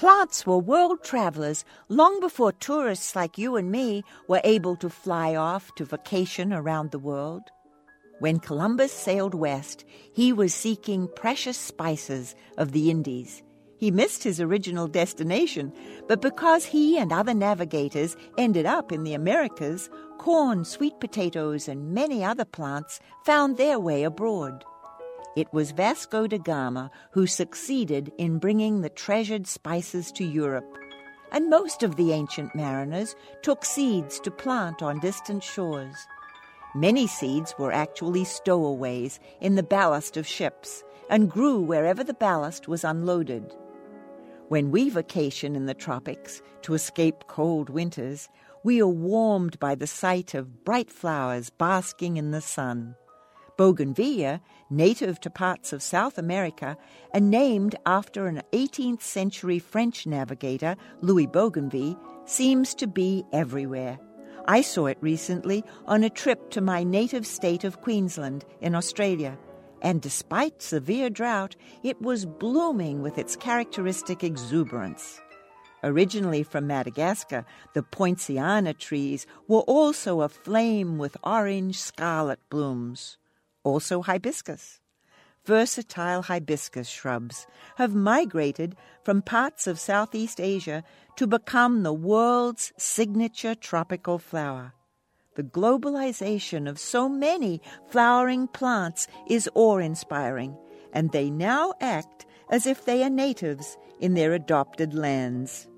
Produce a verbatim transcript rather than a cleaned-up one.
Plants were world travelers long before tourists like you and me were able to fly off to vacation around the world. When Columbus sailed west, he was seeking precious spices of the Indies. He missed his original destination, but because he and other navigators ended up in the Americas, corn, sweet potatoes, and many other plants found their way abroad. It was Vasco da Gama who succeeded in bringing the treasured spices to Europe, and most of the ancient mariners took seeds to plant on distant shores. Many seeds were actually stowaways in the ballast of ships and grew wherever the ballast was unloaded. When we vacation in the tropics to escape cold winters, we are warmed by the sight of bright flowers basking in the sun. Bougainvillea, native to parts of South America and named after an eighteenth century French navigator, Louis Bougainville, seems to be everywhere. I saw it recently on a trip to my native state of Queensland in Australia, and despite severe drought, it was blooming with its characteristic exuberance. Originally from Madagascar, the poinciana trees were also aflame with orange scarlet blooms. Also hibiscus. Versatile hibiscus shrubs have migrated from parts of Southeast Asia to become the world's signature tropical flower. The globalization of so many flowering plants is awe-inspiring, and they now act as if they are natives in their adopted lands.